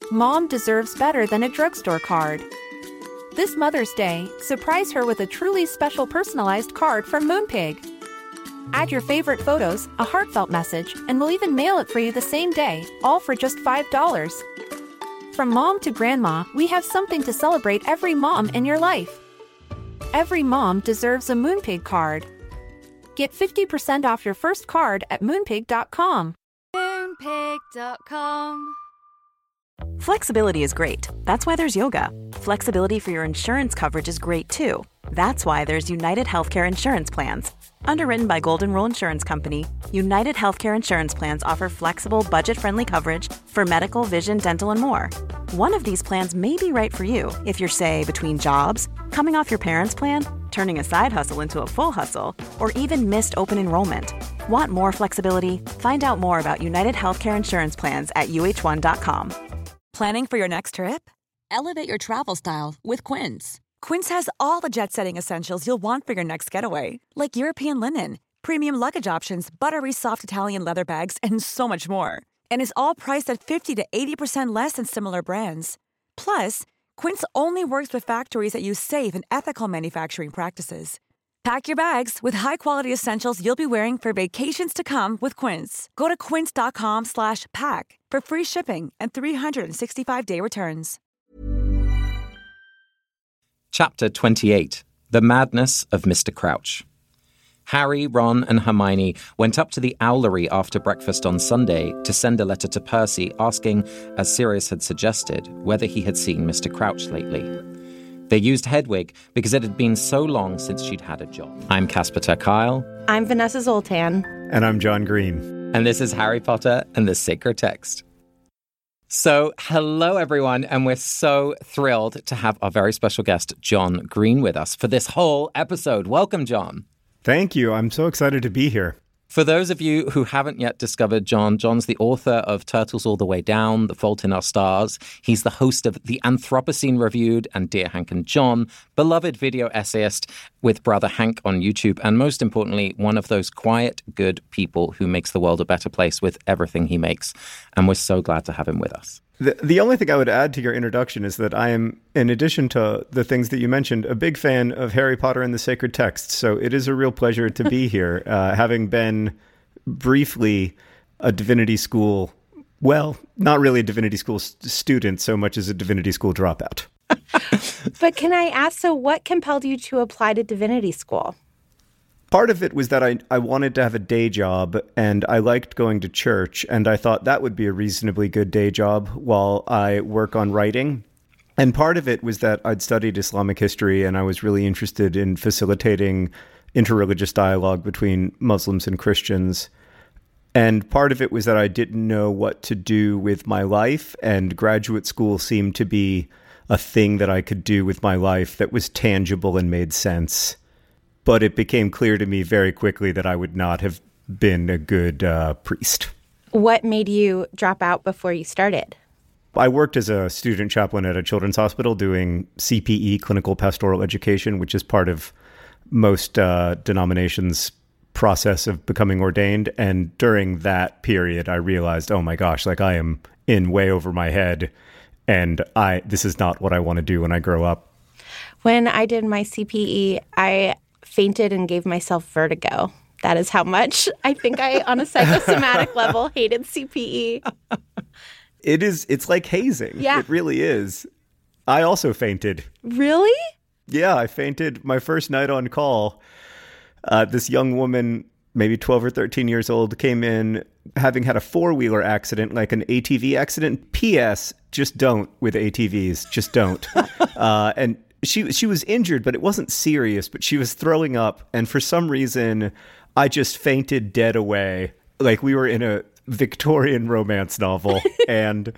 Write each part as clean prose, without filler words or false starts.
Mom deserves better than a drugstore card. This Mother's Day, surprise her with a truly special personalized card from Moonpig. Add your favorite photos, a heartfelt message, and we'll even mail it for you the same day, all for just $5. From mom to grandma, we have something to celebrate every mom in your life. Every mom deserves a Moonpig card. Get 50% off your first card at moonpig.com. Moonpig.com. Flexibility is great. That's why there's yoga. Flexibility for your insurance coverage is great too. That's why there's United Healthcare Insurance Plans. Underwritten by Golden Rule Insurance Company, United Healthcare Insurance Plans offer flexible, budget-friendly coverage for medical, vision, dental, and more. One of these plans may be right for you if you're, say, between jobs, coming off your parents' plan, turning a side hustle into a full hustle, or even missed open enrollment. Want more flexibility? Find out more about United Healthcare Insurance Plans at uh1.com. Planning for your next trip? Elevate your travel style with Quince. Quince has all the jet-setting essentials you'll want for your next getaway, like European linen, premium luggage options, buttery soft Italian leather bags, and so much more. And is all priced at 50 to 80% less than similar brands. Plus, Quince only works with factories that use safe and ethical manufacturing practices. Pack your bags with high-quality essentials you'll be wearing for vacations to come with Quince. Go to quince.com/pack for free shipping and 365-day returns. Chapter 28. The Madness of Mr. Crouch. Harry, Ron, and Hermione went up to the Owlery after breakfast on Sunday to send a letter to Percy asking, as Sirius had suggested, whether he had seen Mr. Crouch lately. They used Hedwig because it had been so long since she'd had a job. I'm Casper ter Kuile. I'm Vanessa Zoltan. And I'm John Green. And this is Harry Potter and the Sacred Text. So, hello everyone, and we're so thrilled to have our very special guest, John Green, with us for this whole episode. Welcome, John. Thank you. I'm so excited to be here. For those of you who haven't yet discovered John, John's the author of Turtles All the Way Down, The Fault in Our Stars. He's the host of The Anthropocene Reviewed and Dear Hank and John, beloved video essayist with Brother Hank on YouTube, and most importantly, one of those quiet, good people who makes the world a better place with everything he makes. And we're so glad to have him with us. The only thing I would add to your introduction is that I am, in addition to the things that you mentioned, a big fan of Harry Potter and the Sacred Text. So it is a real pleasure to be here, having been briefly a Divinity School, well, not really a Divinity School student so much as a Divinity School dropout. But can I ask, so what compelled you to apply to Divinity School? Part of it was that I wanted to have a day job, and I liked going to church, and I thought that would be a reasonably good day job while I work on writing. And part of it was that I'd studied Islamic history, and I was really interested in facilitating interreligious dialogue between Muslims and Christians. And part of it was that I didn't know what to do with my life, and graduate school seemed to be a thing that I could do with my life that was tangible and made sense. But it became clear to me very quickly that I would not have been a good priest. What made you drop out before you started? I worked as a student chaplain at a children's hospital doing CPE, clinical pastoral education, which is part of most denominations' process of becoming ordained. And during that period, I realized, oh my gosh, like I am in way over my head, and this is not what I want to do when I grow up. When I did my CPE, I fainted and gave myself vertigo. That is how much I think I, on a psychosomatic level, hated CPE. It's like hazing. Yeah. It really is. I also fainted. Really? Yeah, I fainted my first night on call. This young woman, maybe 12 or 13 years old, came in having had a four-wheeler accident, like an ATV accident. P.S. Just don't with ATVs. Just don't. And she was injured, but it wasn't serious, but she was throwing up. And for some reason, I just fainted dead away. Like we were in a Victorian romance novel. And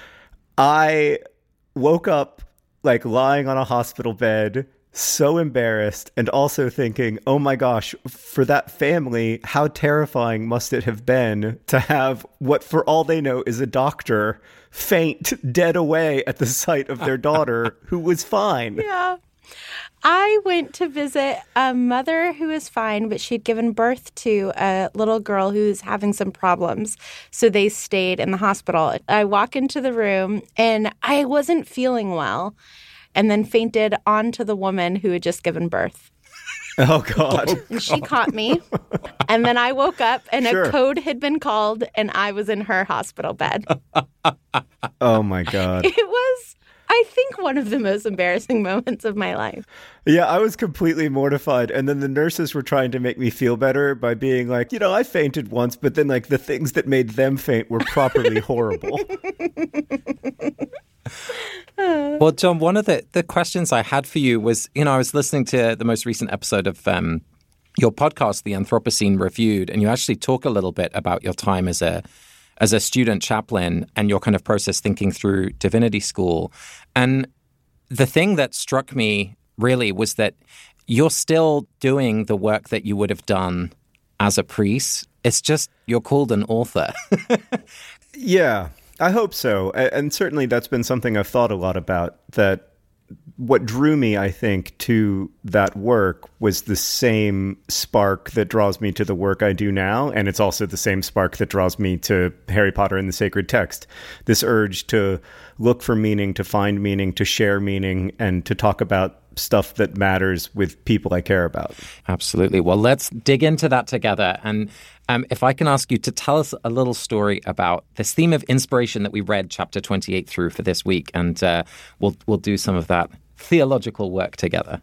I woke up like lying on a hospital bed, so embarrassed, and also thinking, oh my gosh, for that family, how terrifying must it have been to have what, for all they know, is a doctor faint dead away at the sight of their daughter who was fine. Yeah. I went to visit a mother who is fine, but she'd given birth to a little girl who's having some problems. So they stayed in the hospital. I walk into the room and I wasn't feeling well, and then fainted onto the woman who had just given birth. Oh, God. And she caught me. And then I woke up and a code had been called and I was in her hospital bed. Oh, my God. It was, I think, one of the most embarrassing moments of my life. Yeah, I was completely mortified. And then the nurses were trying to make me feel better by being like, I fainted once, but then like the things that made them faint were properly horrible. Well, John, one of the questions I had for you was, I was listening to the most recent episode of your podcast, The Anthropocene Reviewed, and you actually talk a little bit about your time as a student chaplain and your kind of process thinking through divinity school. And the thing that struck me really was that you're still doing the work that you would have done as a priest. It's just you're called an author. Yeah. I hope so. And certainly that's been something I've thought a lot about, that what drew me, I think, to that work was the same spark that draws me to the work I do now. And it's also the same spark that draws me to Harry Potter and the Sacred Text. This urge to look for meaning, to find meaning, to share meaning, and to talk about stuff that matters with people I care about. Absolutely. Well, let's dig into that together. And if I can ask you to tell us a little story about this theme of inspiration that we read chapter 28 through for this week, and we'll do some of that theological work together.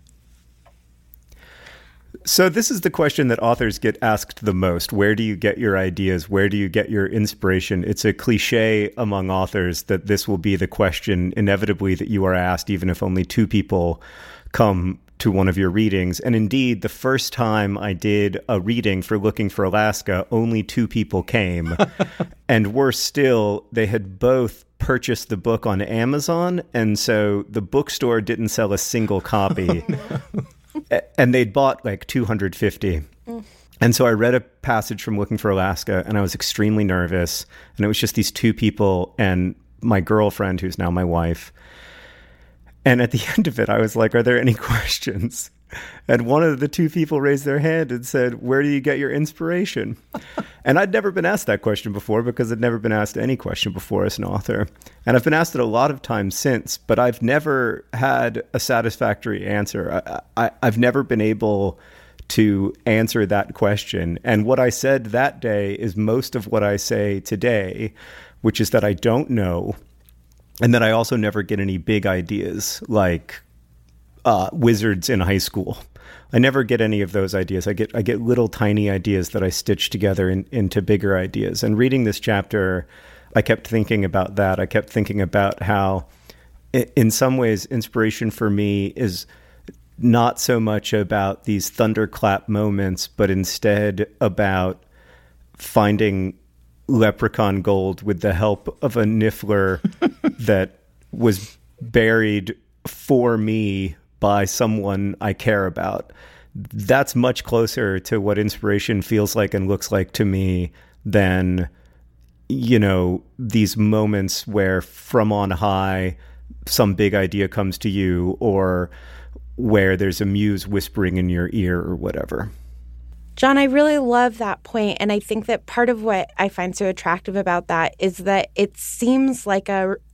So this is the question that authors get asked the most. Where do you get your ideas? Where do you get your inspiration? It's a cliche among authors that this will be the question inevitably that you are asked, even if only two people come to one of your readings. And indeed, the first time I did a reading for Looking for Alaska, only two people came. And worse still, they had both purchased the book on Amazon. And so the bookstore didn't sell a single copy. And they'd bought like 250. And so I read a passage from Looking for Alaska, and I was extremely nervous. And it was just these two people and my girlfriend, who's now my wife. And at the end of it, I was like, are there any questions? And one of the two people raised their hand and said, where do you get your inspiration? And I'd never been asked that question before, because I'd never been asked any question before as an author. And I've been asked it a lot of times since, but I've never had a satisfactory answer. I've never been able to answer that question. And what I said that day is most of what I say today, which is that I don't know. And that I also never get any big ideas like wizards in high school. I never get any of those ideas. I get little tiny ideas that I stitch together into bigger ideas. And reading this chapter, I kept thinking about that. I kept thinking about how, in some ways, inspiration for me is not so much about these thunderclap moments, but instead about finding leprechaun gold with the help of a niffler that was buried for me by someone I care about. That's much closer to what inspiration feels like and looks like to me than, these moments where from on high some big idea comes to you, or where there's a muse whispering in your ear or whatever. John, I really love that point, and I think that part of what I find so attractive about that is that it seems like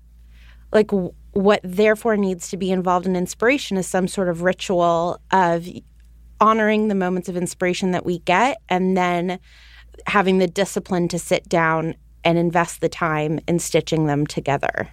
what therefore needs to be involved in inspiration is some sort of ritual of honoring the moments of inspiration that we get, and then having the discipline to sit down and invest the time in stitching them together.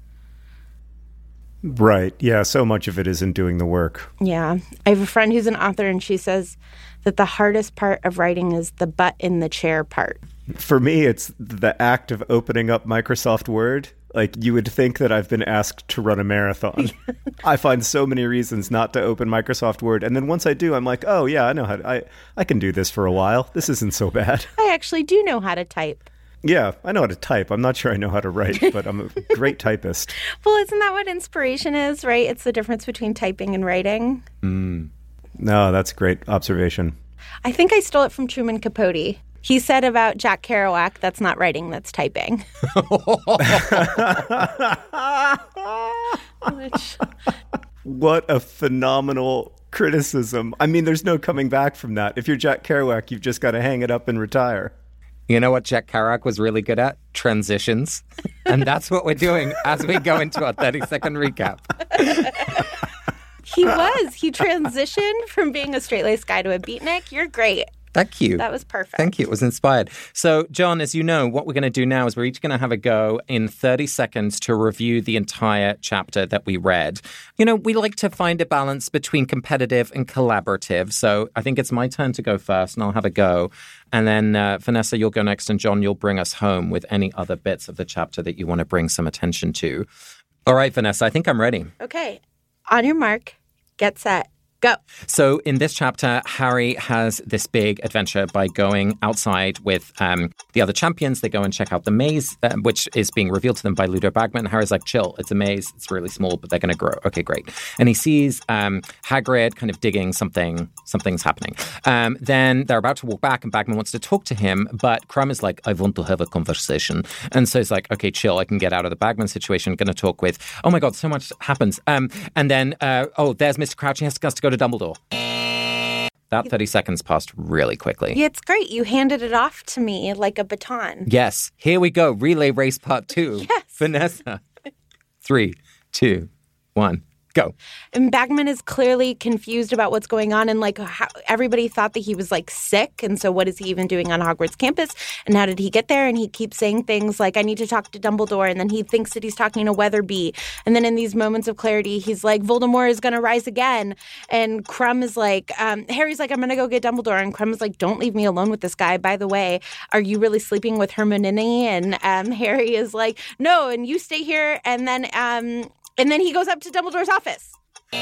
Right. Yeah. So much of it is in doing the work. Yeah. I have a friend who's an author, and she says that the hardest part of writing is the butt in the chair part. For me, it's the act of opening up Microsoft Word. Like, you would think that I've been asked to run a marathon. I find so many reasons not to open Microsoft Word. And then once I do, I'm like, oh, yeah, I know how to, I can do this for a while. This isn't so bad. I actually do know how to type. Yeah, I know how to type. I'm not sure I know how to write, but I'm a great typist. Well, isn't that what inspiration is, right? It's the difference between typing and writing. No, that's a great observation. I think I stole it from Truman Capote. He said about Jack Kerouac, that's not writing, that's typing. What a phenomenal criticism. I mean, there's no coming back from that. If you're Jack Kerouac, you've just got to hang it up and retire. You know what Jack Kerouac was really good at? Transitions. And that's what we're doing as we go into our 30-second recap. He was. He transitioned from being a straight-laced guy to a beatnik. You're great. Thank you. That was perfect. Thank you. It was inspired. So, John, as you know, what we're going to do now is we're each going to have a go in 30 seconds to review the entire chapter that we read. You know, we like to find a balance between competitive and collaborative. So I think it's my turn to go first, and I'll have a go. And then, Vanessa, you'll go next, and John, you'll bring us home with any other bits of the chapter that you want to bring some attention to. All right, Vanessa, I think I'm ready. Okay. On your mark, get set. Go. So in this chapter, Harry has this big adventure by going outside with the other champions. They go and check out the maze, which is being revealed to them by Ludo Bagman. Harry's like, chill, it's a maze. It's really small, but they're going to grow. Okay, great. And he sees Hagrid kind of digging something. Something's happening. Then they're about to walk back and Bagman wants to talk to him, but Crumb is like, I want to have a conversation. And so he's like, okay, chill. I can get out of the Bagman situation. Going to talk with, oh my God, so much happens. And then, there's Mr. Crouch. He has to go to Dumbledore. That 30 seconds passed really quickly. Yeah, it's great. You handed it off to me like a baton. Yes. Here we go. Relay race part 2. Yes. Vanessa. 3, 2, 1. Go. And Bagman is clearly confused about what's going on, and like how everybody thought that he was like sick, and so what is he even doing on Hogwarts campus, and how did he get there? And he keeps saying things like, I need to talk to Dumbledore, and then he thinks that he's talking to Weatherby, and then in these moments of clarity he's like, Voldemort is going to rise again, and Crumb is like, Harry's like, I'm going to go get Dumbledore, and Crumb is like, don't leave me alone with this guy. By the way, are you really sleeping with Hermione? And Harry is like, no, and you stay here, and then he goes up to Dumbledore's office.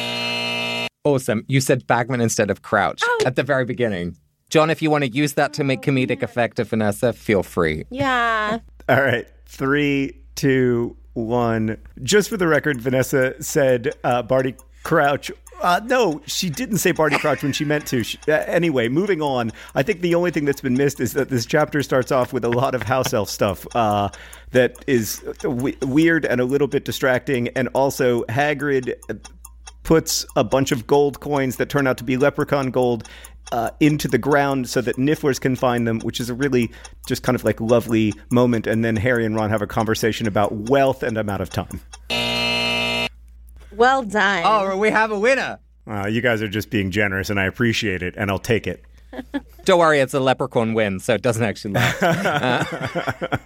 Awesome. You said Bagman instead of Crouch at the very beginning. John, if you want to use that to make comedic effect of Vanessa, feel free. Yeah. All right. 3, 2, 1. Just for the record, Vanessa said Barty Crouch. No, she didn't say Barty Crouch when she meant to. Anyway, moving on. I think the only thing that's been missed is that this chapter starts off with a lot of house elf stuff that is weird and a little bit distracting. And also Hagrid puts a bunch of gold coins that turn out to be leprechaun gold into the ground so that Nifflers can find them, which is a really just kind of like lovely moment. And then Harry and Ron have a conversation about wealth, and I'm out of time. Well done. Oh, we have a winner. You guys are just being generous, and I appreciate it, and I'll take it. Don't worry, it's a leprechaun win, so it doesn't actually matter.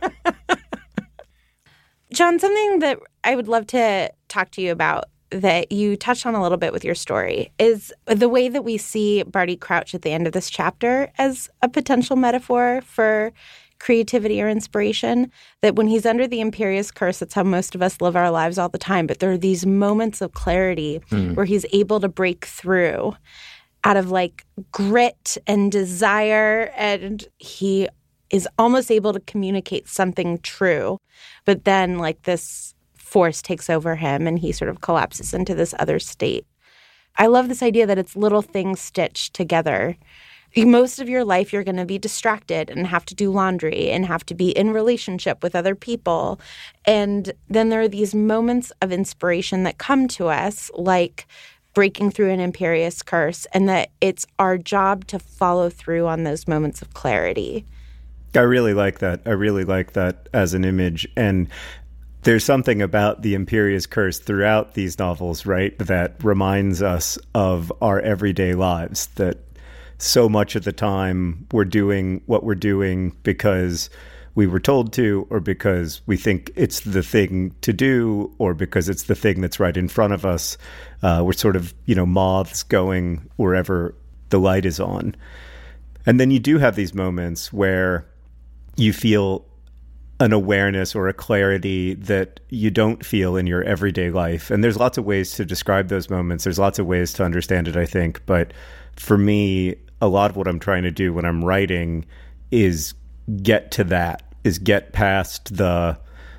John, something that I would love to talk to you about that you touched on a little bit with your story is the way that we see Barty Crouch at the end of this chapter as a potential metaphor for creativity or inspiration, that when he's under the Imperious Curse, that's how most of us live our lives all the time. But there are these moments of clarity where he's able to break through out of like grit and desire, and he is almost able to communicate something true. But then like this force takes over him and he sort of collapses into this other state. I love this idea that it's little things stitched together. Most of your life, you're going to be distracted and have to do laundry and have to be in relationship with other people. And then there are these moments of inspiration that come to us, like breaking through an Imperious Curse, and that it's our job to follow through on those moments of clarity. I really like that. I really like that as an image. And there's something about the Imperious Curse throughout these novels, right, that reminds us of our everyday lives, that so much of the time we're doing what we're doing because we were told to, or because we think it's the thing to do, or because it's the thing that's right in front of us. We're sort of, moths going wherever the light is on. And then you do have these moments where you feel an awareness or a clarity that you don't feel in your everyday life. And there's lots of ways to describe those moments. There's lots of ways to understand it, I think. But for me, a lot of what I'm trying to do when I'm writing is get to that, is get past the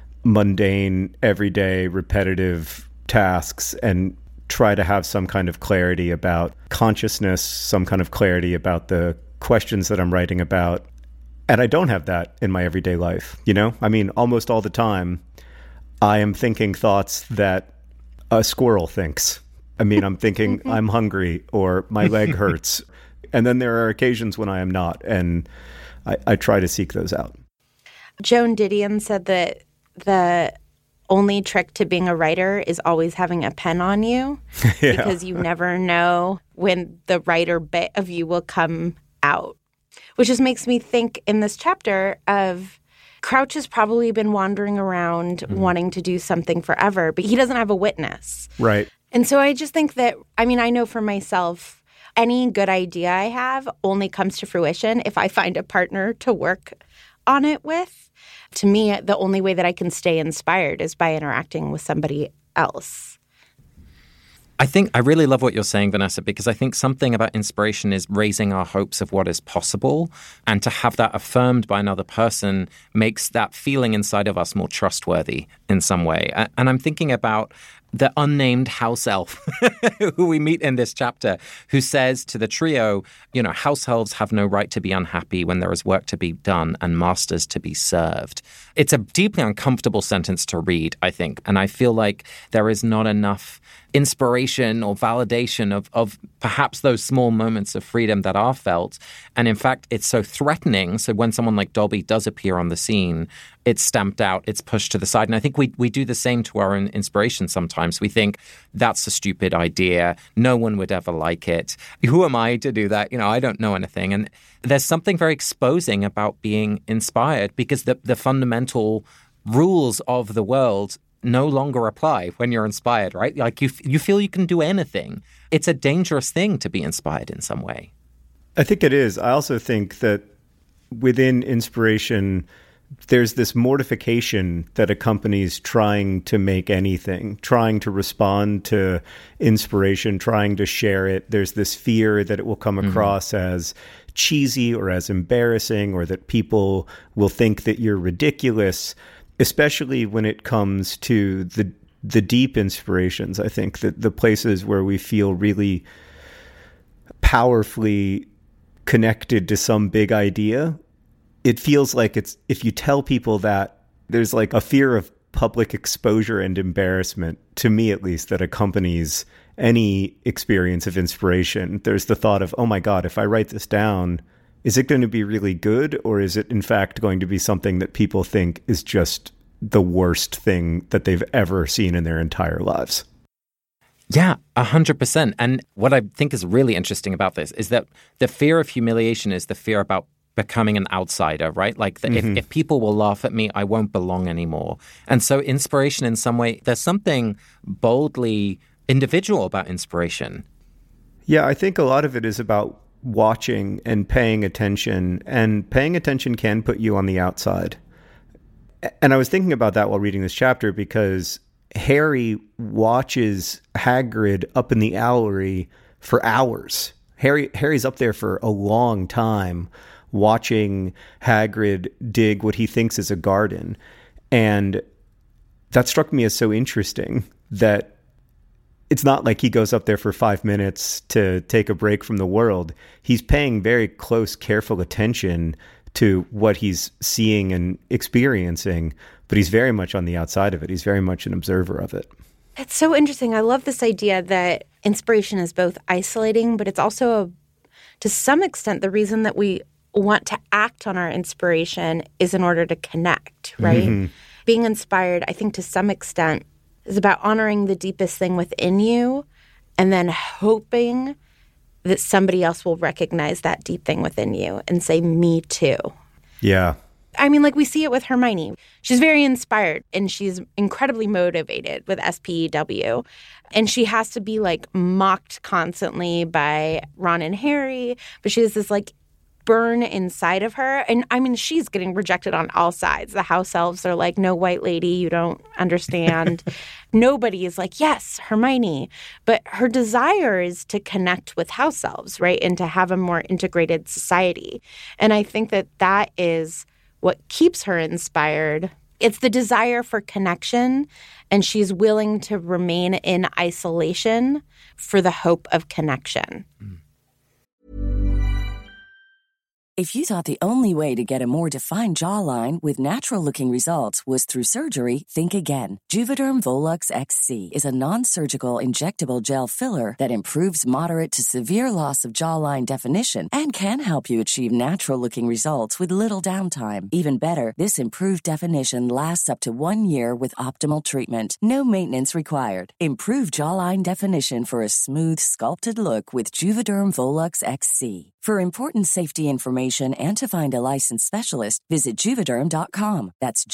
mundane, everyday, repetitive tasks and try to have some kind of clarity about consciousness, some kind of clarity about the questions that I'm writing about. And I don't have that in my everyday life, I mean, almost all the time, I am thinking thoughts that a squirrel thinks. I mean, I'm thinking I'm hungry or my leg hurts. And then there are occasions when I am not. And I try to seek those out. Joan Didion said that the only trick to being a writer is always having a pen on you because you never know when the writer bit of you will come out, which just makes me think in this chapter of Crouch has probably been wandering around wanting to do something forever, but he doesn't have a witness. Right. And so I just think that, I mean, I know for myself, any good idea I have only comes to fruition if I find a partner to work on it with. To me, the only way that I can stay inspired is by interacting with somebody else. I really love what you're saying, Vanessa, because I think something about inspiration is raising our hopes of what is possible. And to have that affirmed by another person makes that feeling inside of us more trustworthy in some way. And I'm thinking about the unnamed house elf who we meet in this chapter, who says to the trio, you know, house elves have no right to be unhappy when there is work to be done and masters to be served. It's a deeply uncomfortable sentence to read, I think. And I feel like there is not enough inspiration or validation of perhaps those small moments of freedom that are felt. And in fact, it's so threatening. So when someone like Dobby does appear on the scene, it's stamped out, it's pushed to the side. And I think we do the same to our own inspiration sometimes. We think, that's a stupid idea. No one would ever like it. Who am I to do that? You know, I don't know anything. And there's something very exposing about being inspired because the fundamental rules of the world no longer apply when you're inspired, right? Like you feel you can do anything. It's a dangerous thing to be inspired in some way. I think it is. I also think that within inspiration, there's this mortification that accompanies trying to make anything, trying to respond to inspiration, trying to share it. There's this fear that it will come across as cheesy or as embarrassing, or that people will think that you're ridiculous, especially when it comes to the deep inspirations. I think that the places where we feel really powerfully connected to some big idea, it feels like it's, if you tell people that, there's like a fear of public exposure and embarrassment, to me at least, that accompanies any experience of inspiration. There's the thought of, oh my God, if I write this down, is it going to be really good? Or is it in fact going to be something that people think is just the worst thing that they've ever seen in their entire lives? Yeah, 100%. And what I think is really interesting about this is that the fear of humiliation is the fear about becoming an outsider, right? Like if people will laugh at me, I won't belong anymore. And so inspiration in some way, there's something boldly individual about inspiration. Yeah, I think a lot of it is about watching and paying attention, and paying attention can put you on the outside. And I was thinking about that while reading this chapter, because Harry watches Hagrid up in the Owlery for hours. Harry's up there for a long time watching Hagrid dig what he thinks is a garden. And that struck me as so interesting that it's not like he goes up there for 5 minutes to take a break from the world. He's paying very close, careful attention to what he's seeing and experiencing, but he's very much on the outside of it. He's very much an observer of it. It's so interesting. I love this idea that inspiration is both isolating, but it's also, to some extent, the reason that we want to act on our inspiration is in order to connect, right? Mm-hmm. Being inspired, I think, to some extent, is about honoring the deepest thing within you and then hoping that somebody else will recognize that deep thing within you and say, me too. Yeah. I mean, like we see it with Hermione. She's very inspired and she's incredibly motivated with SPEW. And she has to be like mocked constantly by Ron and Harry. But she has this like burn inside of her. And I mean, she's getting rejected on all sides. The house elves are like, no, white lady, you don't understand. Nobody is like, yes, Hermione. But her desire is to connect with house elves, right? And to have a more integrated society. And I think that that is what keeps her inspired. It's the desire for connection, and she's willing to remain in isolation for the hope of connection. If you thought the only way to get a more defined jawline with natural-looking results was through surgery, think again. Juvederm Volux XC is a non-surgical injectable gel filler that improves moderate to severe loss of jawline definition and can help you achieve natural-looking results with little downtime. Even better, this improved definition lasts up to 1 year with optimal treatment. No maintenance required. Improve jawline definition for a smooth, sculpted look with Juvederm Volux XC. For important safety information and to find a licensed specialist, visit Juvederm.com. That's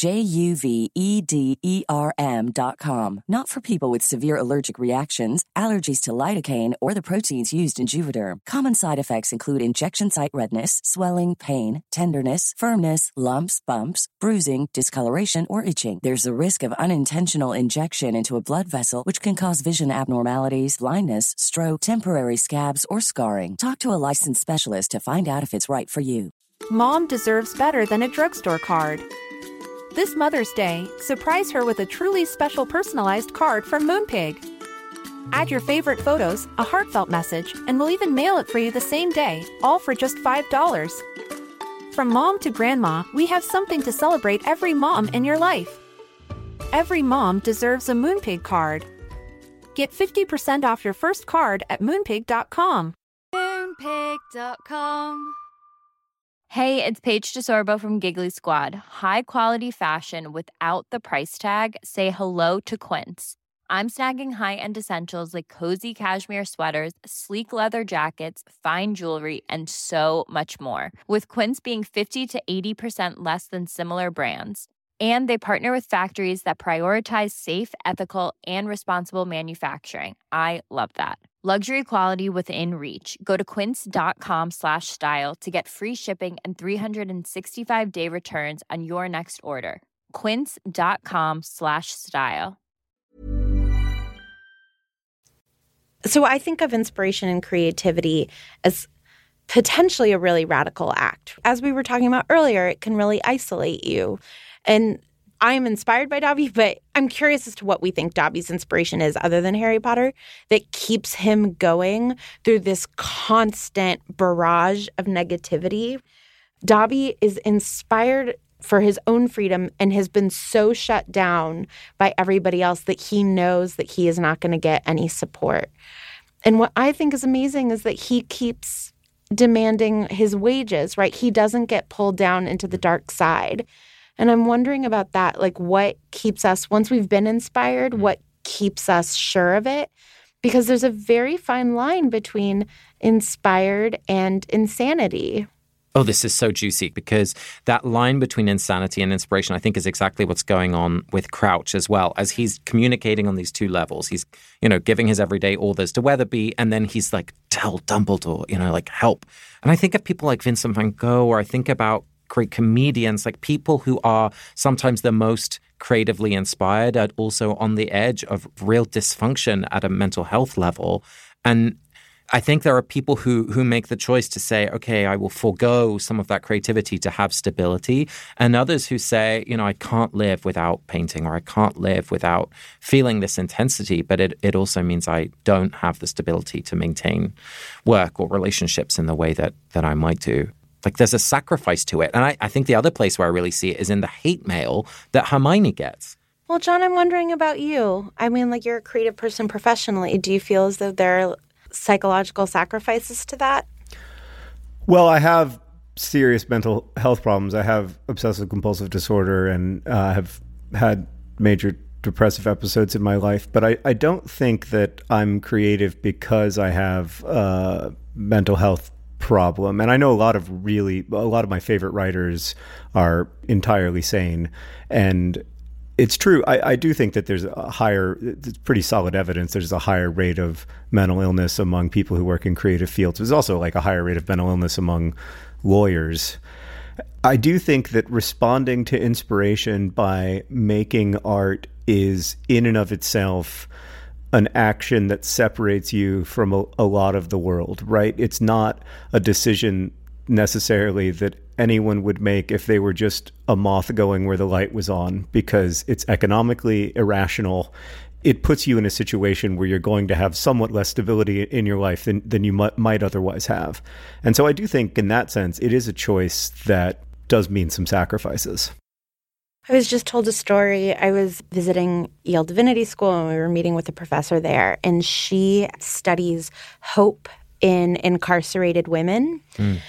JUVEDERM.com. Not for people with severe allergic reactions, allergies to lidocaine, or the proteins used in Juvederm. Common side effects include injection site redness, swelling, pain, tenderness, firmness, lumps, bumps, bruising, discoloration, or itching. There's a risk of unintentional injection into a blood vessel, which can cause vision abnormalities, blindness, stroke, temporary scabs, or scarring. Talk to a licensed specialist to find out if it's right for you. Mom deserves better than a drugstore card. This Mother's Day, surprise her with a truly special personalized card from Moonpig. Add your favorite photos, a heartfelt message, and we'll even mail it for you the same day, all for just $5. From mom to grandma, we have something to celebrate every mom in your life. Every mom deserves a Moonpig card. Get 50% off your first card at Moonpig.com. Moonpig.com. Hey, it's Paige DeSorbo from Giggly Squad. High quality fashion without the price tag. Say hello to Quince. I'm snagging high-end essentials like cozy cashmere sweaters, sleek leather jackets, fine jewelry, and so much more. With Quince being 50 to 80% less than similar brands. And they partner with factories that prioritize safe, ethical, and responsible manufacturing. I love that. Luxury quality within reach. Go to quince.com/style to get free shipping and 365-day returns on your next order. Quince.com/style. So I think of inspiration and creativity as potentially a really radical act. As we were talking about earlier, it can really isolate you. And I'm inspired by Dobby, but I'm curious as to what we think Dobby's inspiration is other than Harry Potter that keeps him going through this constant barrage of negativity. Dobby is inspired for his own freedom and has been so shut down by everybody else that he knows that he is not going to get any support. And what I think is amazing is that he keeps demanding his wages, right? He doesn't get pulled down into the dark side. And I'm wondering about that, like what keeps us, once we've been inspired, what keeps us sure of it? Because there's a very fine line between inspired and insanity. Oh, this is so juicy because that line between insanity and inspiration, I think, is exactly what's going on with Crouch as well. As he's communicating on these two levels, he's, giving his everyday orders to Weatherby, and then he's like, tell Dumbledore, like, help. And I think of people like Vincent van Gogh, or I think about great comedians, like people who are sometimes the most creatively inspired, and also on the edge of real dysfunction at a mental health level. And I think there are people who make the choice to say, okay, I will forego some of that creativity to have stability. And others who say, I can't live without painting, or I can't live without feeling this intensity. But it also means I don't have the stability to maintain work or relationships in the way that I might do. Like there's a sacrifice to it. And I think the other place where I really see it is in the hate mail that Hermione gets. Well, John, I'm wondering about you. I mean, like you're a creative person professionally. Do you feel as though there are psychological sacrifices to that? Well, I have serious mental health problems. I have obsessive compulsive disorder and have had major depressive episodes in my life. But I don't think that I'm creative because I have mental health problem. And I know a lot of my favorite writers are entirely sane. And it's true. I do think that there's it's pretty solid evidence. There's a higher rate of mental illness among people who work in creative fields. There's also like a higher rate of mental illness among lawyers. I do think that responding to inspiration by making art is in and of itself an action that separates you from a lot of the world, right? It's not a decision necessarily that anyone would make if they were just a moth going where the light was on, because it's economically irrational it puts you in a situation where you're going to have somewhat less stability in your life than you might otherwise have. And so I do think in that sense, it is a choice that does mean some sacrifices. I was just told a story. I was visiting Yale Divinity School and we were meeting with a professor there, and she studies hope in incarcerated women.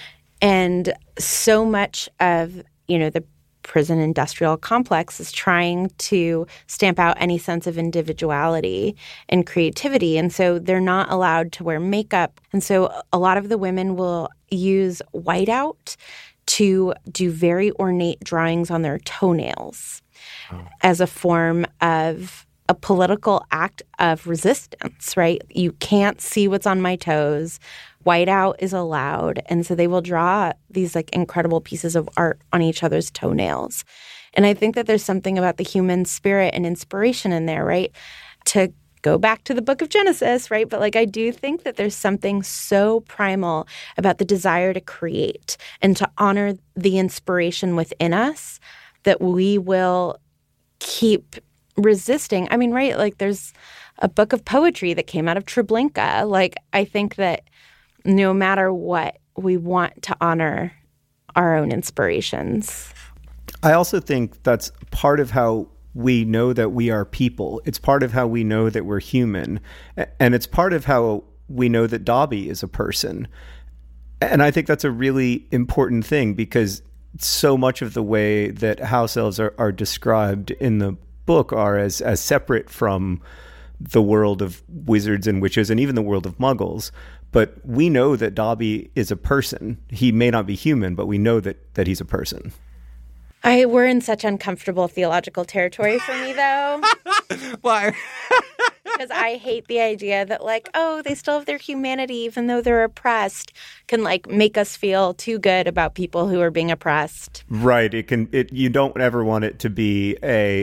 And so much of, the prison industrial complex is trying to stamp out any sense of individuality and creativity. And so they're not allowed to wear makeup. And so a lot of the women will use whiteout to do very ornate drawings on their toenails as a form of a political act of resistance, right? You can't see what's on my toes. Whiteout is allowed. And so they will draw these incredible pieces of art on each other's toenails. And I think that there's something about the human spirit and inspiration in there, right? To go back to the book of Genesis, right? But I do think that there's something so primal about the desire to create and to honor the inspiration within us that we will keep resisting. I mean, right? There's a book of poetry that came out of Treblinka. I think that no matter what, we want to honor our own inspirations. I also think that's part of how we know that we are people. It's part of how we know that we're human. And it's part of how we know that Dobby is a person. And I think that's a really important thing, because so much of the way that house elves are described in the book are as separate from the world of wizards and witches and even the world of muggles. But we know that Dobby is a person. He may not be human, but we know that he's a person. We're in such uncomfortable theological territory for me, though. Why? Because I hate the idea that, they still have their humanity even though they're oppressed, can, make us feel too good about people who are being oppressed. Right. You don't ever want it to be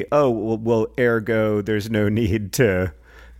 ergo, there's no need to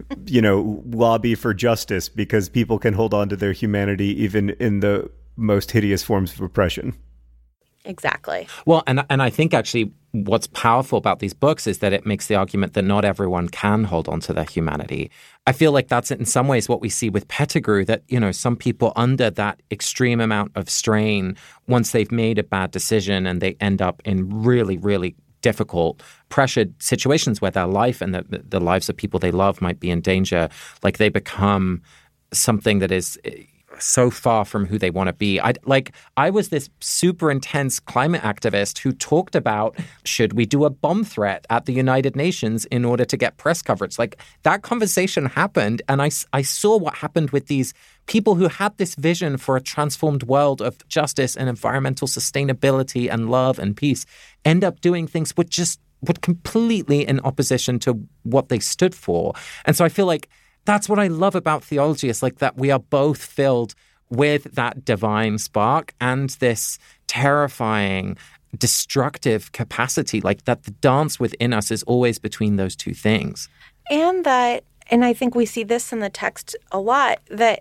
lobby for justice because people can hold on to their humanity even in the most hideous forms of oppression. Exactly. Well, and I think actually what's powerful about these books is that it makes the argument that not everyone can hold on to their humanity. I feel like that's in some ways what we see with Pettigrew, that, some people under that extreme amount of strain, once they've made a bad decision and they end up in really, really difficult, pressured situations where their life and the lives of people they love might be in danger, they become something that is so far from who they want to be. I was this super intense climate activist who talked about, should we do a bomb threat at the United Nations in order to get press coverage? That conversation happened, and I saw what happened with these people who had this vision for a transformed world of justice and environmental sustainability and love and peace end up doing things which completely in opposition to what they stood for. And so I feel like that's what I love about theology, is that we are both filled with that divine spark and this terrifying, destructive capacity, that the dance within us is always between those two things. And I think we see this in the text a lot, that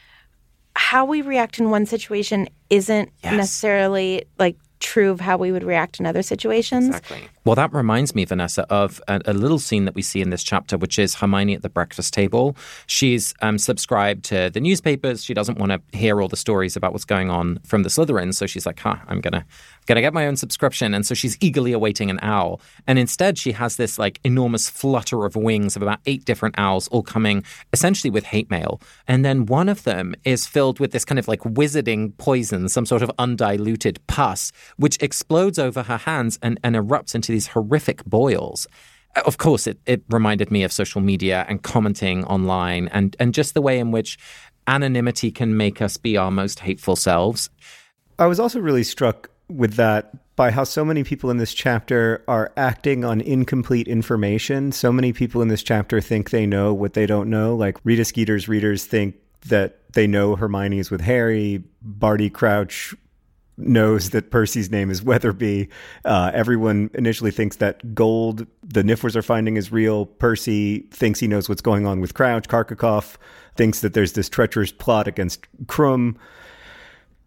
how we react in one situation isn't necessarily true of how we would react in other situations. Exactly. Well, that reminds me, Vanessa, of a little scene that we see in this chapter, which is Hermione at the breakfast table. She's subscribed to the newspapers. She doesn't want to hear all the stories about what's going on from the Slytherins. So she's like, I'm gonna get my own subscription. And so she's eagerly awaiting an owl. And instead, she has this enormous flutter of wings of about 8 different owls, all coming essentially with hate mail. And then one of them is filled with this kind of wizarding poison, some sort of undiluted pus, which explodes over her hands and erupts into these horrific boils. Of course, it reminded me of social media and commenting online and just the way in which anonymity can make us be our most hateful selves. I was also really struck with that by how so many people in this chapter are acting on incomplete information. So many people in this chapter think they know what they don't know. Rita Skeeter's readers think that they know Hermione's with Harry. Barty Crouch knows that Percy's name is Weatherby. Everyone initially thinks that gold the Nifwers are finding is real. Percy thinks he knows what's going on with Crouch. Karkakoff thinks that there's this treacherous plot against Krum.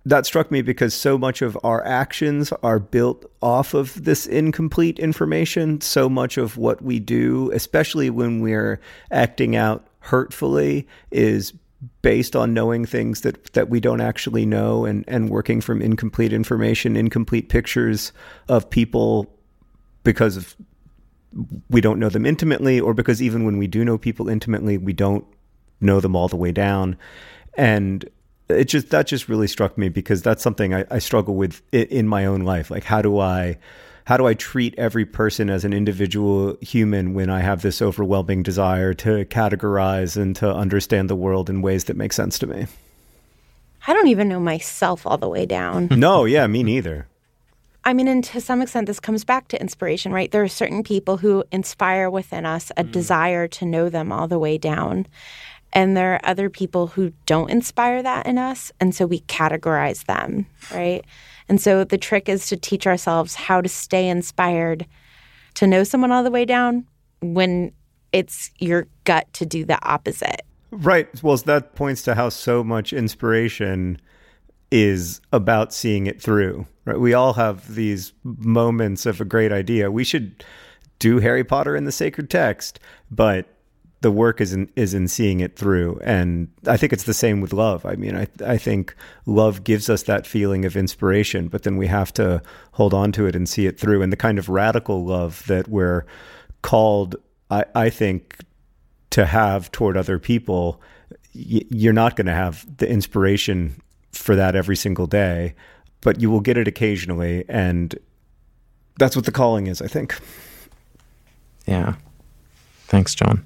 that struck me because so much of our actions are built off of this incomplete information. So much of what we do, especially when we're acting out hurtfully, is based on knowing things that we don't actually know and working from incomplete information, incomplete pictures of people because we don't know them intimately, or because even when we do know people intimately, we don't know them all the way down. And that just really struck me because that's something I struggle with in my own life. Like, how do I treat every person as an individual human when I have this overwhelming desire to categorize and to understand the world in ways that make sense to me? I don't even know myself all the way down. No, yeah, me neither. I mean, and to some extent, this comes back to inspiration, right? There are certain people who inspire within us a desire to know them all the way down. And there are other people who don't inspire that in us, and so we categorize them, right? And so the trick is to teach ourselves how to stay inspired to know someone all the way down when it's your gut to do the opposite. Right. Well, that points to how so much inspiration is about seeing it through, right? We all have these moments of a great idea. We should do Harry Potter and the Sacred Text, but the work is in seeing it through. And I think it's the same with love. I mean, I think love gives us that feeling of inspiration, but then we have to hold on to it and see it through. And the kind of radical love that we're called, I think, to have toward other people, you're not going to have the inspiration for that every single day, but you will get it occasionally. And that's what the calling is, I think. Yeah. Thanks, John.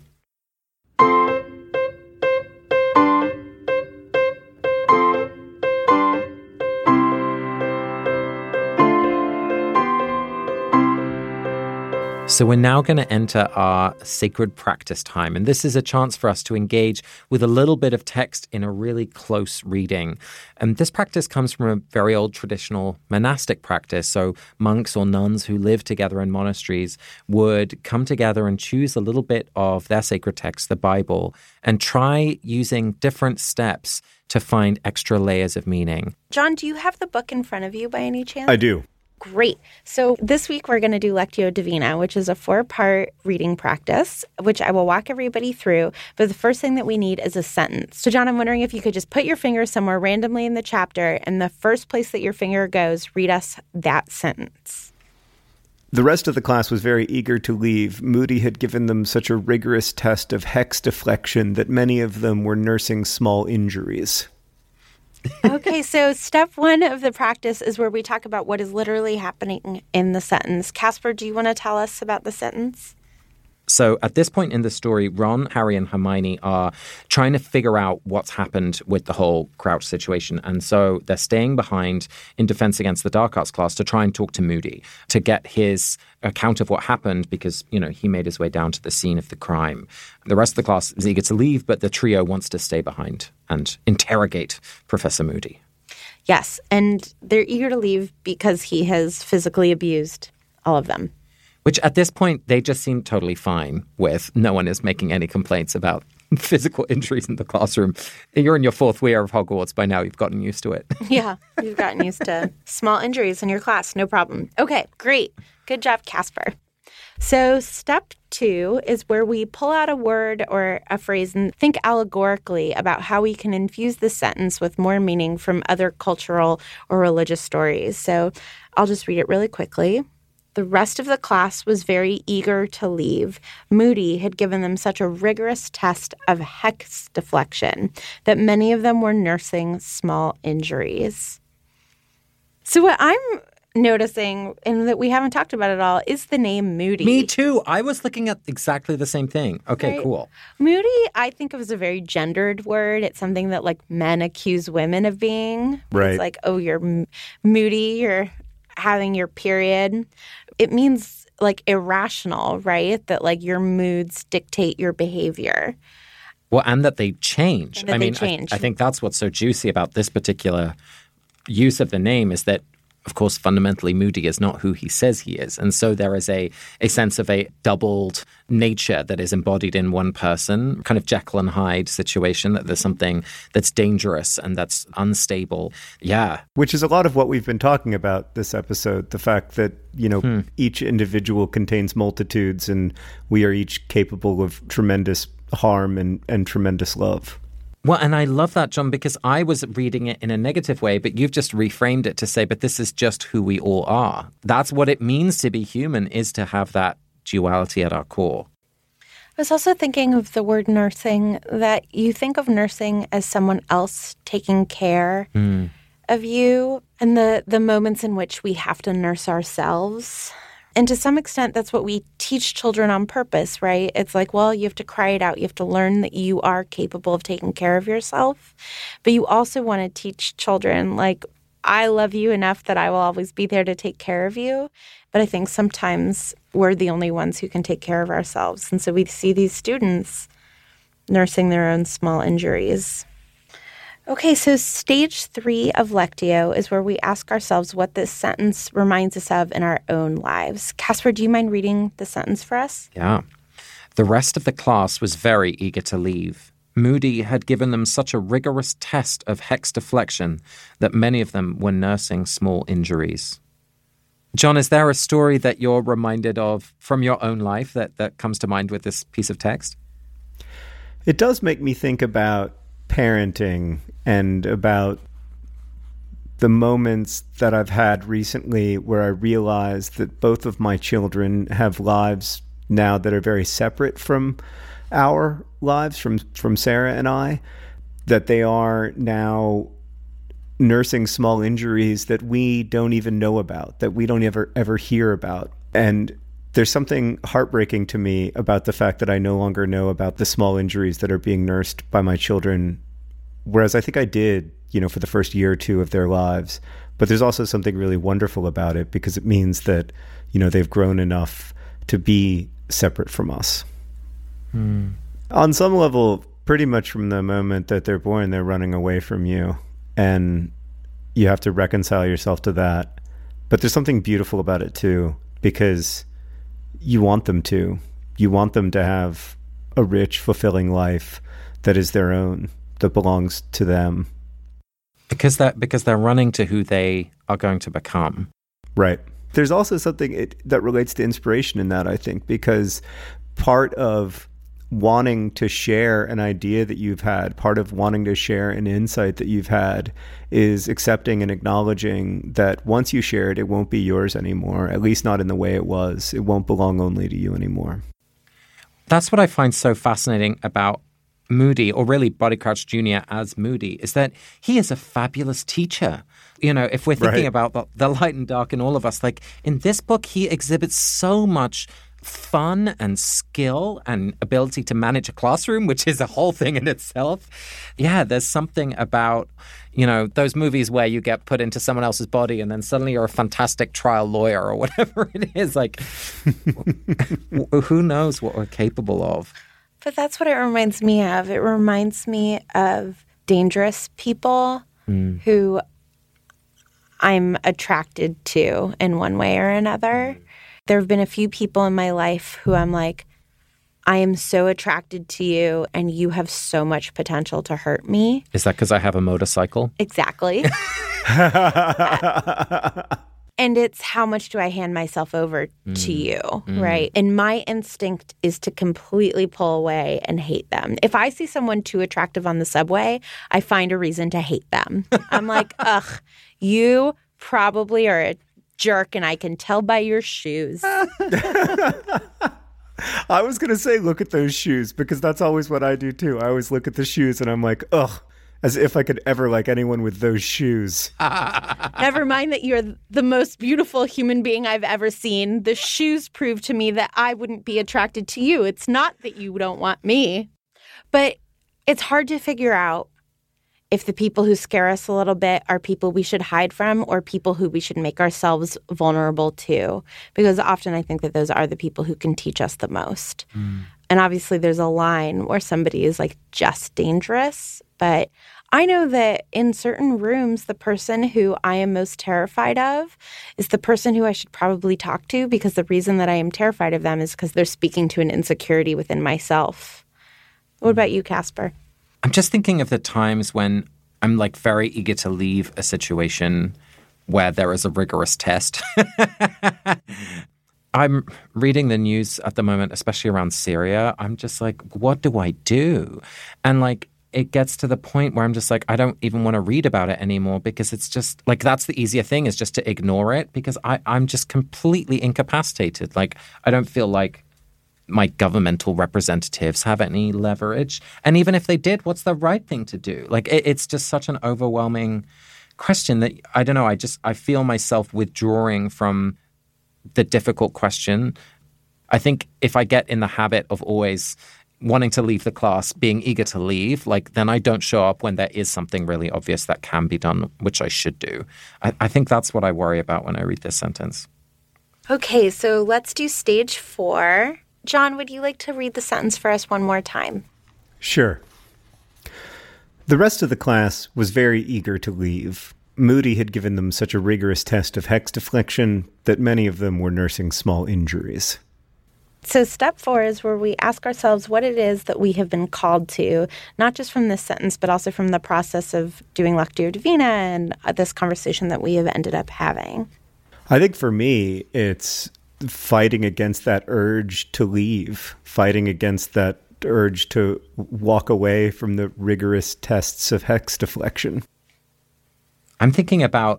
So we're now going to enter our sacred practice time. And this is a chance for us to engage with a little bit of text in a really close reading. And this practice comes from a very old traditional monastic practice. So monks or nuns who lived together in monasteries would come together and choose a little bit of their sacred text, the Bible, and try using different steps to find extra layers of meaning. John, do you have the book in front of you by any chance? I do. Great. So this week we're going to do Lectio Divina, which is a 4-part reading practice, which I will walk everybody through. But the first thing that we need is a sentence. So John, I'm wondering if you could just put your finger somewhere randomly in the chapter, and the first place that your finger goes, read us that sentence. The rest of the class was very eager to leave. Moody had given them such a rigorous test of hex deflection that many of them were nursing small injuries. Okay, so step 1 of the practice is where we talk about what is literally happening in the sentence. Casper, do you want to tell us about the sentence? So at this point in the story, Ron, Harry, and Hermione are trying to figure out what's happened with the whole Crouch situation. And so they're staying behind in Defense Against the Dark Arts class to try and talk to Moody, to get his account of what happened because, you know, he made his way down to the scene of the crime. The rest of the class is eager to leave, but the trio wants to stay behind and interrogate Professor Moody. Yes, and they're eager to leave because he has physically abused all of them. Which at this point, they just seem totally fine with. No one is making any complaints about physical injuries in the classroom. You're in your 4th year of Hogwarts by now. You've gotten used to it. Yeah, you've gotten used to small injuries in your class. No problem. Okay, great. Good job, Casper. So step 2 is where we pull out a word or a phrase and think allegorically about how we can infuse this sentence with more meaning from other cultural or religious stories. So I'll just read it really quickly. The rest of the class was very eager to leave. Moody had given them such a rigorous test of hex deflection that many of them were nursing small injuries. So what I'm noticing, and that we haven't talked about at all, is the name Moody. Me too. I was looking at exactly the same thing. Okay, right? Cool. Moody, I think of as a very gendered word. It's something that like men accuse women of being. Right. It's like, oh, you're moody, you're having your period. It means like irrational, right? That like your moods dictate your behavior. Well, and that they change. And that they change. I think that's what's so juicy about this particular use of the name is that of course, fundamentally, Moody is not who he says he is. And so there is a sense of a doubled nature that is embodied in one person, kind of Jekyll and Hyde situation, that there's something that's dangerous and that's unstable. Yeah. Which is a lot of what we've been talking about this episode, the fact that, each individual contains multitudes and we are each capable of tremendous harm and tremendous love. Well, and I love that, John, because I was reading it in a negative way, but you've just reframed it to say, but this is just who we all are. That's what it means to be human, is to have that duality at our core. I was also thinking of the word nursing, that you think of nursing as someone else taking care of you, and the moments in which we have to nurse ourselves. And to some extent, that's what we teach children on purpose, right? It's like, well, you have to cry it out. You have to learn that you are capable of taking care of yourself. But you also want to teach children, like, I love you enough that I will always be there to take care of you. But I think sometimes we're the only ones who can take care of ourselves. And so we see these students nursing their own small injuries. Okay, so stage 3 of Lectio is where we ask ourselves what this sentence reminds us of in our own lives. Casper, do you mind reading the sentence for us? Yeah. The rest of the class was very eager to leave. Moody had given them such a rigorous test of hex deflection that many of them were nursing small injuries. John, is there a story that you're reminded of from your own life that comes to mind with this piece of text? It does make me think about parenting and about the moments that I've had recently where I realized that both of my children have lives now that are very separate from our lives, from Sarah and I, that they are now nursing small injuries that we don't even know about, that we don't ever hear about. And there's something heartbreaking to me about the fact that I no longer know about the small injuries that are being nursed by my children, whereas I think I did, for the first year or two of their lives. But there's also something really wonderful about it because it means that, they've grown enough to be separate from us. On some level, pretty much from the moment that they're born, they're running away from you. And you have to reconcile yourself to that. But there's something beautiful about it, too, because you want them to. You want them to have a rich, fulfilling life that is their own, that belongs to them. Because they're running to who they are going to become. Right. There's also something that relates to inspiration in that, I think, because part of wanting to share an idea that you've had, part of wanting to share an insight that you've had is accepting and acknowledging that once you share it, it won't be yours anymore, at least not in the way it was. It won't belong only to you anymore. That's what I find so fascinating about Moody, or really Barty Crouch Jr. as Moody, is that he is a fabulous teacher. If we're thinking about the light and dark in all of us, like in this book, he exhibits so much fun and skill and ability to manage a classroom, which is a whole thing in itself. Yeah, there's something about, those movies where you get put into someone else's body and then suddenly you're a fantastic trial lawyer or whatever it is. Like, who knows what we're capable of? But that's what it reminds me of. It reminds me of dangerous people who I'm attracted to in one way or another. There have been a few people in my life who I'm like, I am so attracted to you and you have so much potential to hurt me. Is that because I have a motorcycle? Exactly. And it's how much do I hand myself over to you, right? And my instinct is to completely pull away and hate them. If I see someone too attractive on the subway, I find a reason to hate them. I'm like, ugh, you probably are a jerk and I can tell by your shoes. I was going to say, look at those shoes, because that's always what I do too. I always look at the shoes and I'm like, ugh, as if I could ever like anyone with those shoes. Never mind that you're the most beautiful human being I've ever seen. The shoes prove to me that I wouldn't be attracted to you. It's not that you don't want me. But it's hard to figure out if the people who scare us a little bit are people we should hide from or people who we should make ourselves vulnerable to. Because often I think that those are the people who can teach us the most. And obviously there's a line where somebody is like just dangerous. But I know that in certain rooms, the person who I am most terrified of is the person who I should probably talk to, because the reason that I am terrified of them is because they're speaking to an insecurity within myself. What about you, Casper? I'm just thinking of the times when I'm like very eager to leave a situation where there is a rigorous test. I'm reading the news at the moment, especially around Syria. I'm just like, what do I do? And like, it gets to the point where I'm just like, I don't even want to read about it anymore, because it's just like, that's the easier thing, is just to ignore it, because I'm just completely incapacitated. Like, I don't feel like my governmental representatives have any leverage. And even if they did, what's the right thing to do? Like, it's just such an overwhelming question that, I don't know, I feel myself withdrawing from the difficult question. I think if I get in the habit of always wanting to leave the class, being eager to leave, like, then I don't show up when there is something really obvious that can be done, which I should do. I think that's what I worry about when I read this sentence. Okay, so let's do stage 4. John, would you like to read the sentence for us one more time? Sure. The rest of the class was very eager to leave. Moody had given them such a rigorous test of hex deflection that many of them were nursing small injuries. So step 4 is where we ask ourselves what it is that we have been called to, not just from this sentence, but also from the process of doing Lectio Divina and this conversation that we have ended up having. I think for me, it's fighting against that urge to leave, fighting against that urge to walk away from the rigorous tests of hex deflection. I'm thinking about,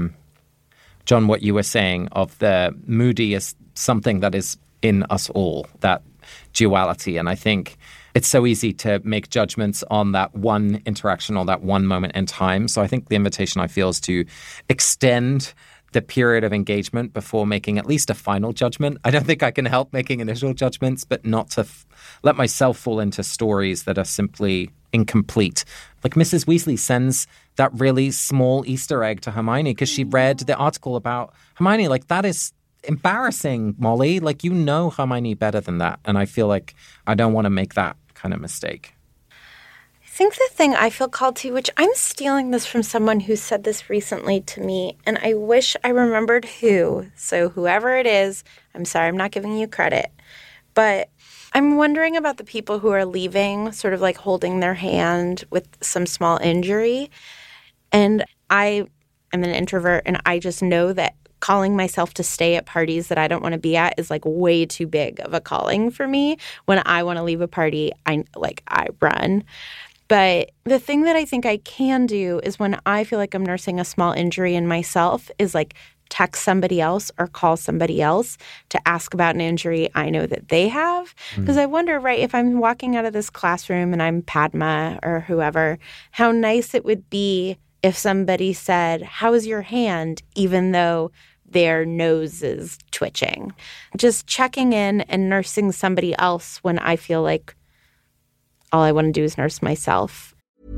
John, what you were saying of the Moody as something that is in us all, that duality. And I think it's so easy to make judgments on that one interaction or that one moment in time. So I think the invitation I feel is to extend the period of engagement before making at least a final judgment. I don't think I can help making initial judgments, but not to let myself fall into stories that are simply incomplete. Like Mrs. Weasley sends that really small Easter egg to Hermione because she read the article about Hermione. Like, that is embarrassing, Molly. Like, you know Hermione better than that. And I feel like I don't want to make that kind of mistake. I think the thing I feel called to, which I'm stealing this from someone who said this recently to me, and I wish I remembered who. So whoever it is, I'm sorry, I'm not giving you credit. But I'm wondering about the people who are leaving, sort of like holding their hand with some small injury. And I am an introvert, and I just know that calling myself to stay at parties that I don't want to be at is like way too big of a calling for me. When I want to leave a party, I run. But the thing that I think I can do is when I feel like I'm nursing a small injury in myself is like text somebody else or call somebody else to ask about an injury I know that they have. Because I wonder, right, if I'm walking out of this classroom and I'm Padma or whoever, how nice it would be if somebody said, "How is your hand?" even though their nose is twitching. Just checking in and nursing somebody else when I feel like all I want to do is nurse myself.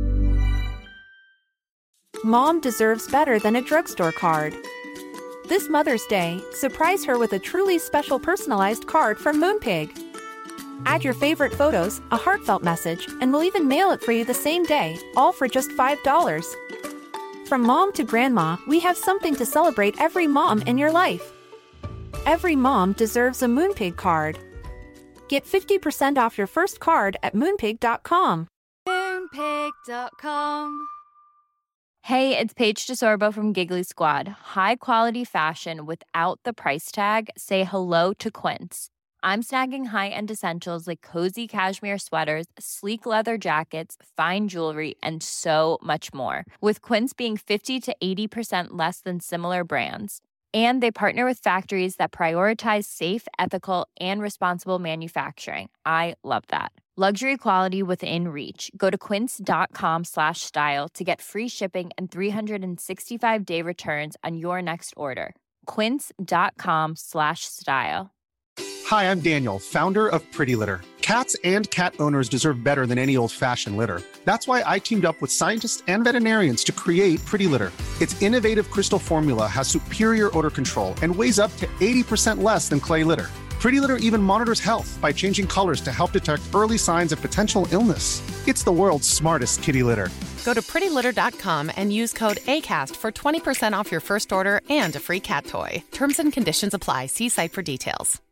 Mom deserves better than a drugstore card. This Mother's Day, surprise her with a truly special personalized card from Moonpig. Add your favorite photos, a heartfelt message, and we'll even mail it for you the same day, all for just $5. From mom to grandma, we have something to celebrate every mom in your life. Every mom deserves a Moonpig card. Get 50% off your first card at moonpig.com. Moonpig.com. Hey, it's Paige DeSorbo from Giggly Squad. High quality fashion without the price tag. Say hello to Quince. I'm snagging high-end essentials like cozy cashmere sweaters, sleek leather jackets, fine jewelry, and so much more. With Quince being 50 to 80% less than similar brands. And they partner with factories that prioritize safe, ethical, and responsible manufacturing. I love that. Luxury quality within reach. Go to quince.com/style to get free shipping and 365-day returns on your next order. Quince.com/style. Hi, I'm Daniel, founder of Pretty Litter. Cats and cat owners deserve better than any old-fashioned litter. That's why I teamed up with scientists and veterinarians to create Pretty Litter. Its innovative crystal formula has superior odor control and weighs up to 80% less than clay litter. Pretty Litter even monitors health by changing colors to help detect early signs of potential illness. It's the world's smartest kitty litter. Go to prettylitter.com and use code ACAST for 20% off your first order and a free cat toy. Terms and conditions apply. See site for details.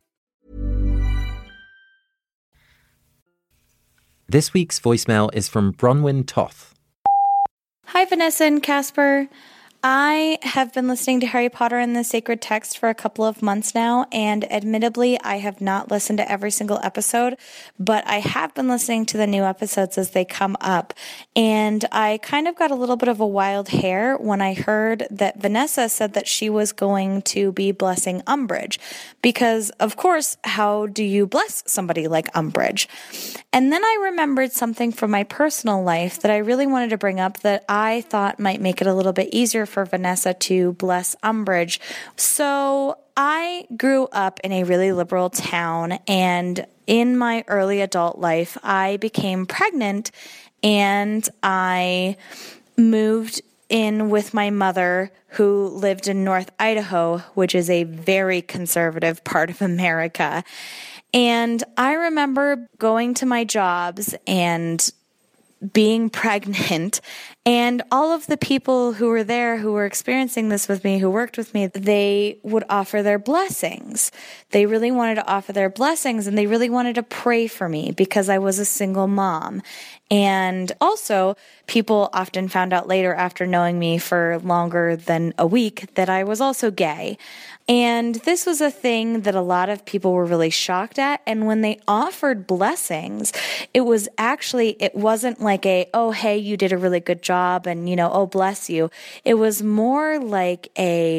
This week's voicemail is from Bronwyn Toth. Hi, Vanessa and Casper. I have been listening to Harry Potter and the Sacred Text for a couple of months now, and admittedly, I have not listened to every single episode, but I have been listening to the new episodes as they come up, and I kind of got a little bit of a wild hair when I heard that Vanessa said that she was going to be blessing Umbridge, because, of course, how do you bless somebody like Umbridge? And then I remembered something from my personal life that I really wanted to bring up that I thought might make it a little bit easier for Vanessa to bless Umbridge. So I grew up in a really liberal town, and in my early adult life, I became pregnant and I moved in with my mother, who lived in North Idaho, which is a very conservative part of America. And I remember going to my jobs and being pregnant, and all of the people who were there who were experiencing this with me, who worked with me, they would offer their blessings. They really wanted to offer their blessings, and they really wanted to pray for me because I was a single mom. And also, people often found out later after knowing me for longer than a week that I was also gay. And this was a thing that a lot of people were really shocked at. And when they offered blessings, it wasn't like oh, hey, you did a really good job and, oh, bless you. It was more like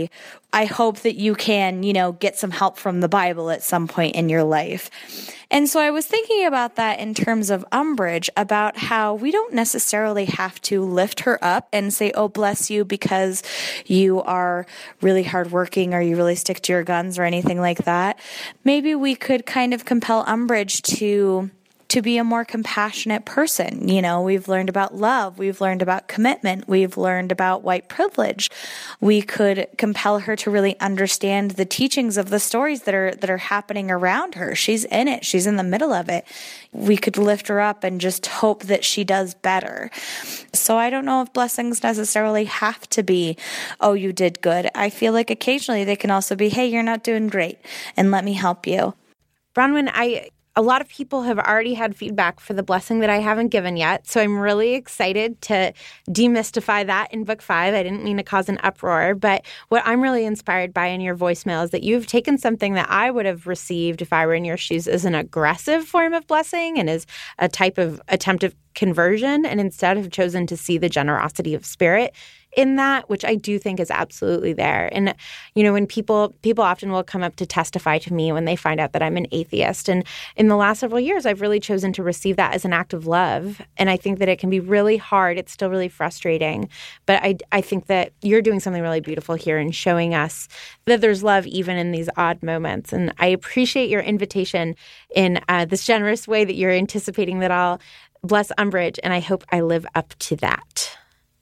I hope that you can, get some help from the Bible at some point in your life. And so I was thinking about that in terms of Umbridge, about how we don't necessarily have to lift her up and say, oh, bless you, because you are really hardworking or you really stick to your guns or anything like that. Maybe we could kind of compel Umbridge to be a more compassionate person. We've learned about love. We've learned about commitment. We've learned about white privilege. We could compel her to really understand the teachings of the stories that are happening around her. She's in it. She's in the middle of it. We could lift her up and just hope that she does better. So I don't know if blessings necessarily have to be, oh, you did good. I feel like occasionally they can also be, hey, you're not doing great, and let me help you. Bronwyn, a lot of people have already had feedback for the blessing that I haven't given yet, so I'm really excited to demystify that in Book 5. I didn't mean to cause an uproar, but what I'm really inspired by in your voicemail is that you've taken something that I would have received if I were in your shoes as an aggressive form of blessing and as a type of attempt of conversion, and instead have chosen to see the generosity of spirit in that, which I do think is absolutely there. And, when people often will come up to testify to me when they find out that I'm an atheist. And in the last several years, I've really chosen to receive that as an act of love. And I think that it can be really hard. It's still really frustrating. But I think that you're doing something really beautiful here in showing us that there's love even in these odd moments. And I appreciate your invitation in this generous way that you're anticipating that I'll bless Umbridge. And I hope I live up to that.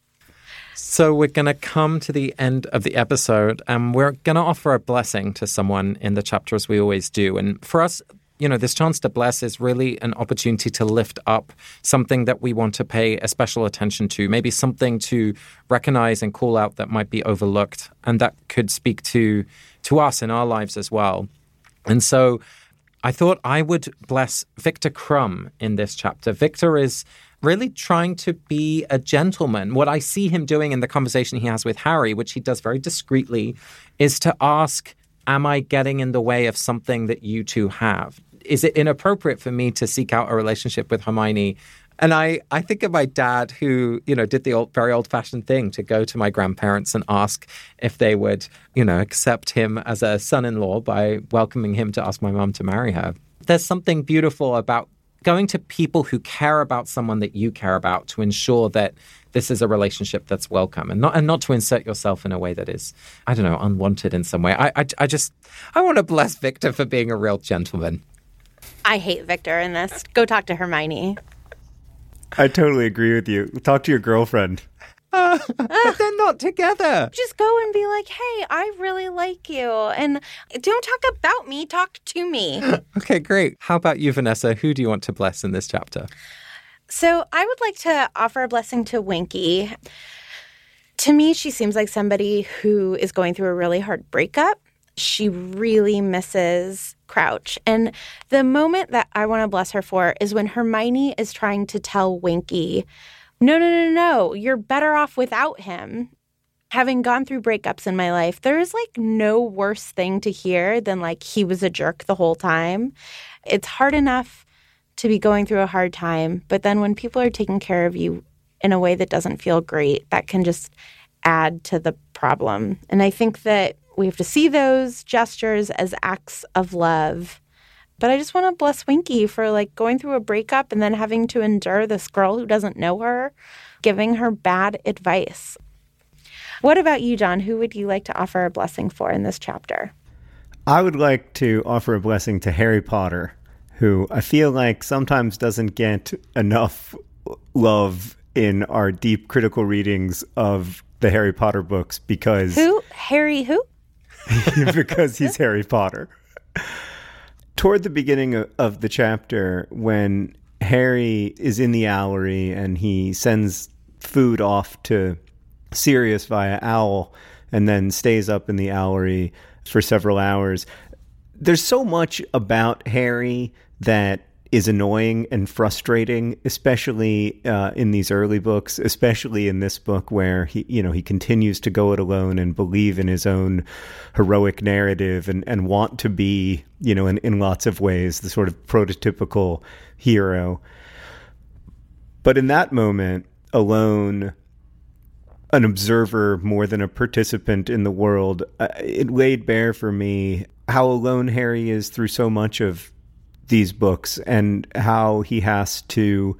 So we're going to come to the end of the episode, and we're going to offer a blessing to someone in the chapter, as we always do. And for us, this chance to bless is really an opportunity to lift up something that we want to pay a special attention to, maybe something to recognize and call out that might be overlooked, and that could speak to us in our lives as well. And so I thought I would bless Victor Krum in this chapter. Victor is really trying to be a gentleman. What I see him doing in the conversation he has with Harry, which he does very discreetly, is to ask, am I getting in the way of something that you two have? Is it inappropriate for me to seek out a relationship with Hermione? And I think of my dad who, did the very old-fashioned thing to go to my grandparents and ask if they would, accept him as a son-in-law by welcoming him to ask my mum to marry her. There's something beautiful about going to people who care about someone that you care about to ensure that this is a relationship that's welcome and not to insert yourself in a way that is, unwanted in some way. I want to bless Victor for being a real gentleman. I hate Victor in this. Go talk to Hermione. I totally agree with you. Talk to your girlfriend. But they're not together. Just go and be like, hey, I really like you. And don't talk about me, talk to me. Okay, great. How about you, Vanessa? Who do you want to bless in this chapter? So I would like to offer a blessing to Winky. To me, she seems like somebody who is going through a really hard breakup. She really misses Crouch. And the moment that I want to bless her for is when Hermione is trying to tell Winky, no, you're better off without him. Having gone through breakups in my life, there's like no worse thing to hear than like he was a jerk the whole time. It's hard enough to be going through a hard time, but then when people are taking care of you in a way that doesn't feel great, that can just add to the problem. And I think that we have to see those gestures as acts of love. But I just want to bless Winky for like going through a breakup and then having to endure this girl who doesn't know her, giving her bad advice. What about you, John? Who would you like to offer a blessing for in this chapter? I would like to offer a blessing to Harry Potter, who I feel like sometimes doesn't get enough love in our deep critical readings of the Harry Potter books because... Who? Harry who? Because he's Harry Potter. Toward the beginning of the chapter, when Harry is in the Owlery and he sends food off to Sirius via owl and then stays up in the Owlery for several hours, there's so much about Harry that is annoying and frustrating, especially in these early books, especially in this book where he continues to go it alone and believe in his own heroic narrative and want to be, in lots of ways, the sort of prototypical hero. But in that moment, alone, an observer more than a participant in the world, it laid bare for me how alone Harry is through so much of these books and how he has to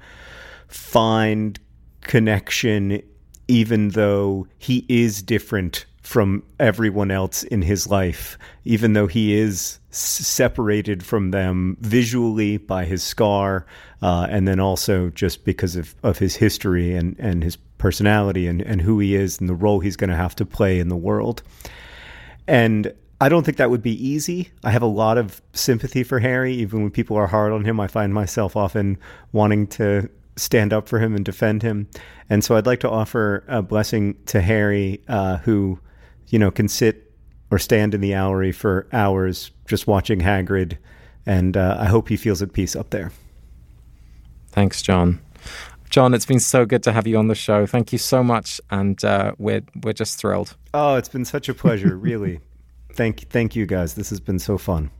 find connection even though he is different from everyone else in his life, even though he is separated from them visually by his scar, and then also just because of his history and his personality and who he is and the role he's going to have to play in the world. And I don't think that would be easy. I have a lot of sympathy for Harry. Even when people are hard on him, I find myself often wanting to stand up for him and defend him. And so I'd like to offer a blessing to Harry, who, can sit or stand in the Owlery for hours just watching Hagrid. And I hope he feels at peace up there. Thanks, John. John, it's been so good to have you on the show. Thank you so much. And we're just thrilled. Oh, it's been such a pleasure, really. Thank you, guys. This has been so fun.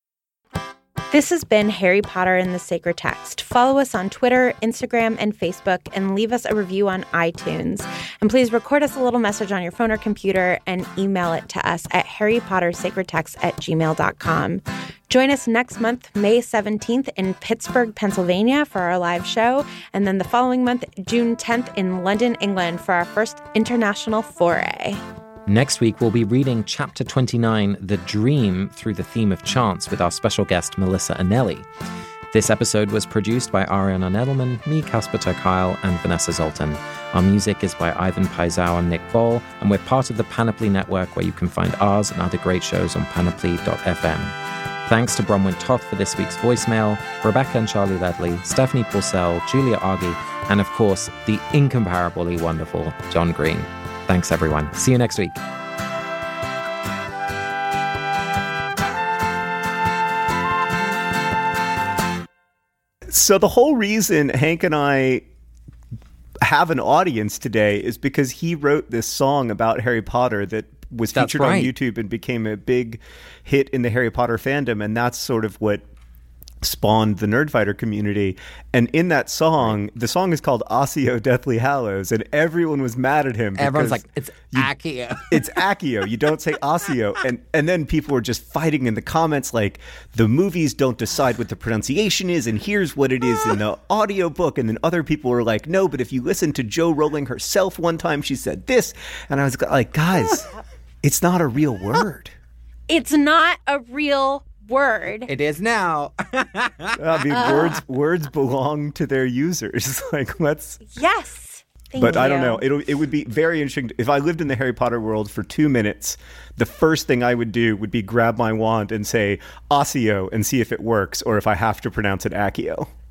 This has been Harry Potter and the Sacred Text. Follow us on Twitter, Instagram, and Facebook, and leave us a review on iTunes. And please record us a little message on your phone or computer and email it to us at harrypottersacredtext@gmail.com. Join us next month, May 17th, in Pittsburgh, Pennsylvania for our live show, and then the following month, June 10th, in London, England for our first international foray. Next week, we'll be reading Chapter 29, The Dream, through the theme of chance with our special guest, Melissa Anelli. This episode was produced by Ariana Nedelman, me, Casper ter Kuile, and Vanessa Zoltan. Our music is by Ivan Paisau and Nick Boll, and we're part of the Panoply Network, where you can find ours and other great shows on panoply.fm. Thanks to Bronwyn Toth for this week's voicemail, Rebecca and Charlie Ledley, Stephanie Porcel, Julia Argy, and of course, the incomparably wonderful John Green. Thanks, everyone. See you next week. So the whole reason Hank and I have an audience today is because he wrote this song about Harry Potter that was featured on YouTube and became a big hit in the Harry Potter fandom. And that's sort of what spawned the Nerdfighter community. And in that song, the song is called Accio Deathly Hallows, and everyone was mad at him. Everyone's like, it's Accio. It's Accio. You don't say Accio. And then people were just fighting in the comments like, the movies don't decide what the pronunciation is, and here's what it is in the audiobook. And then other people were like, no, but if you listen to Jo Rowling herself one time, she said this. And I was like, guys, it's not a real word. It's not a real word. It is now. I mean, words belong to their users. Like, let's. Yes. Thank but you. I don't know. It would be very interesting if I lived in the Harry Potter world for 2 minutes. The first thing I would do would be grab my wand and say Accio and see if it works, or if I have to pronounce it Accio.